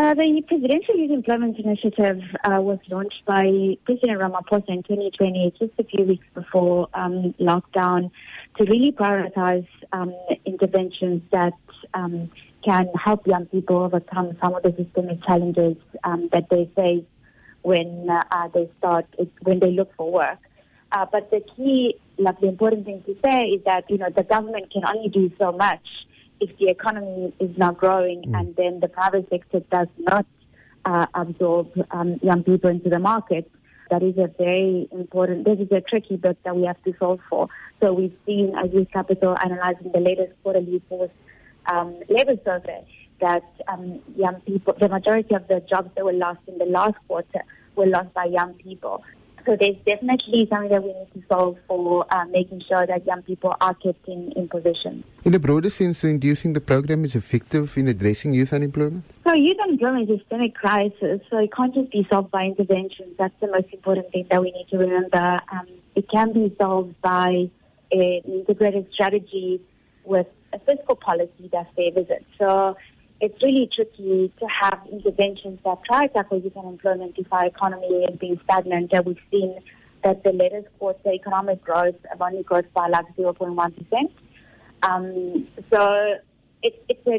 The Presidential Youth Employment Initiative was launched by President Ramaphosa in 2020, just a few weeks before lockdown, to really prioritize interventions that can help young people overcome some of the systemic challenges that they face when they look for work. But the key, the important thing to say is that the government can only do so much if the economy is not growing, and then the private sector does not absorb young people into the market. That is a very important, this is a tricky bit that we have to solve for. So we've seen as Youth Capital analyzing the latest quarterly force labor survey that young people, the majority of the jobs that were lost in the last quarter were lost by young people. So there's definitely something that we need to solve for making sure that young people are kept in position. In a broader sense, then, do you think the program is effective in addressing youth unemployment? So youth unemployment is a systemic crisis, so it can't just be solved by interventions. That's the most important thing that we need to remember. It can be solved by an integrated strategy with a fiscal policy that favors it. So it's really tricky to have interventions that try to tackle youth unemployment if our economy is being stagnant. And we've seen that the latest quarter economic growth have only grown by 0.1%. So it's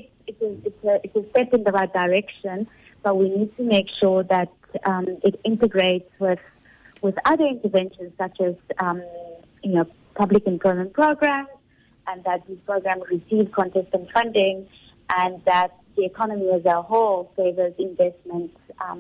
a step in the right direction, but we need to make sure that it integrates with other interventions such as public employment programs, and that these programs receive consistent funding, and that the economy as a whole favors investments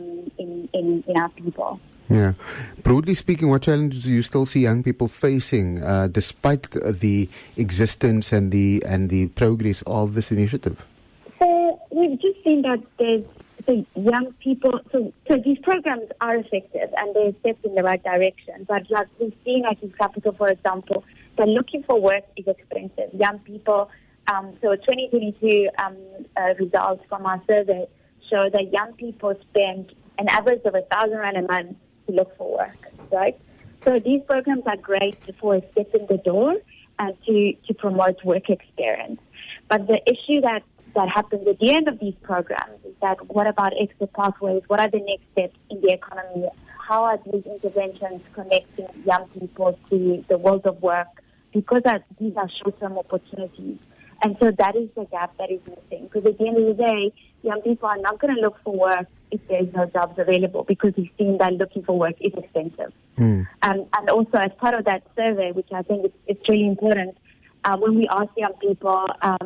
in our people. Yeah. Broadly speaking, what challenges do you still see young people facing despite the existence and the progress of this initiative? So we've just seen that there's young people, so these programs are effective and they're steps in the right direction. But like we've seen at Youth Capital, for example, that looking for work is expensive. Young people, so 2022 results from our survey show that young people spend an average of 1,000 Rand a month to look for work, right? So these programs are great for a step in the door and to promote work experience. But the issue that happens at the end of these programs is that what about exit pathways? What are the next steps in the economy? How are these interventions connecting young people to the world of work? Because these are short-term opportunities. And so that is the gap that is missing. Because at the end of the day, young people are not going to look for work if there's no jobs available, because we've seen that looking for work is expensive. And also as part of that survey, which I think it's really important, when we asked young people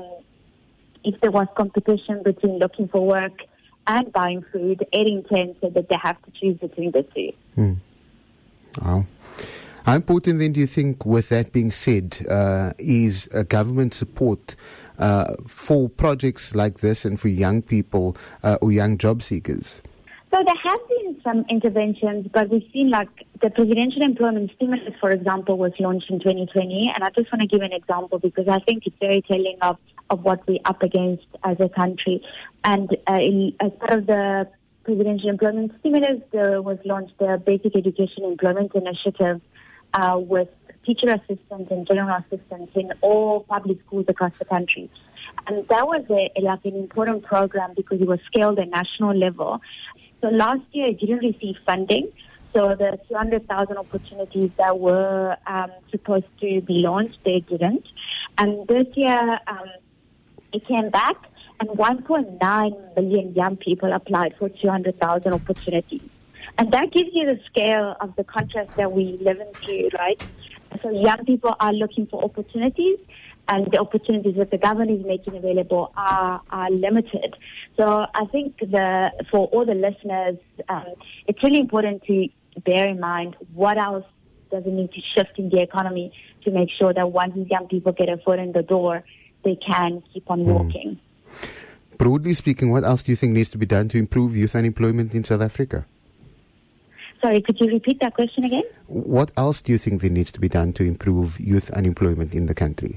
if there was competition between looking for work and buying food, 8 in 10 said that they have to choose between the two. Wow. How important then do you think, with that being said, is government support for projects like this and for young people or young job seekers? So there have been some interventions, but we've seen like the Presidential Employment Stimulus, for example, was launched in 2020. And I just want to give an example because I think it's very telling of what we're up against as a country. And as part of the Presidential Employment Stimulus, there was launched the Basic Education Employment Initiative with teacher assistants and general assistants in all public schools across the country. And that was an important program because it was scaled at national level. So last year it didn't receive funding. So the 200,000 opportunities that were supposed to be launched, they didn't. And this year it came back, and 1.9 million young people applied for 200,000 opportunities. And that gives you the scale of the contrast that we live into, right? So young people are looking for opportunities, and the opportunities that the government is making available are limited. So I think for all the listeners, it's really important to bear in mind what else does it need to shift in the economy to make sure that once these young people get a foot in the door, they can keep on walking. Broadly speaking, what else do you think needs to be done to improve youth unemployment in South Africa? Sorry, could you repeat that question again? What else do you think there needs to be done to improve youth unemployment in the country?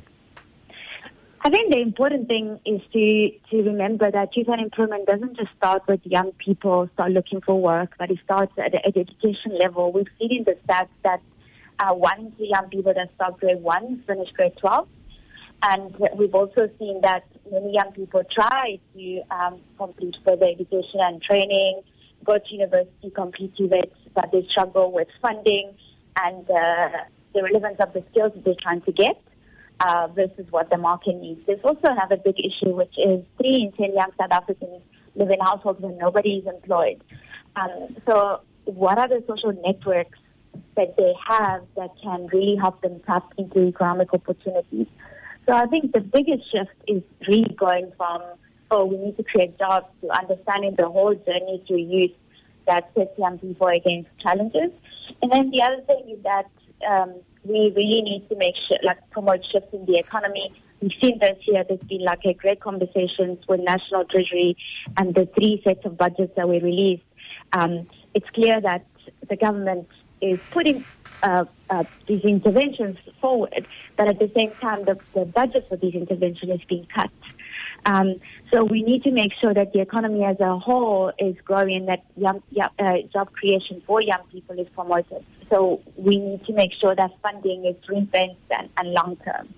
I think the important thing is to remember that youth unemployment doesn't just start with young people start looking for work, but it starts at the education level. We've seen in the stats that 1 in 3 young people that start grade 1 finish grade 12. And we've also seen that many young people try to complete further education and training, go to university, complete TVET, but they struggle with funding and the relevance of the skills that they're trying to get versus what the market needs. There's also another big issue, which is 3 in 10 young South Africans live in households where nobody is employed. So what are the social networks that they have that can really help them tap into economic opportunities? So I think the biggest shift is really going from, we need to create jobs, to understanding the whole journey through youth that sets young people against challenges. And then the other thing is that we really need to promote shifts in the economy. We've seen this year. There's been a great conversations with National Treasury and the 3 sets of budgets that were released. It's clear that the government is putting these interventions forward, but at the same time, the budget for these interventions is being cut. So we need to make sure that the economy as a whole is growing, that job creation for young people is promoted. So we need to make sure that funding is ring-fenced and long-term.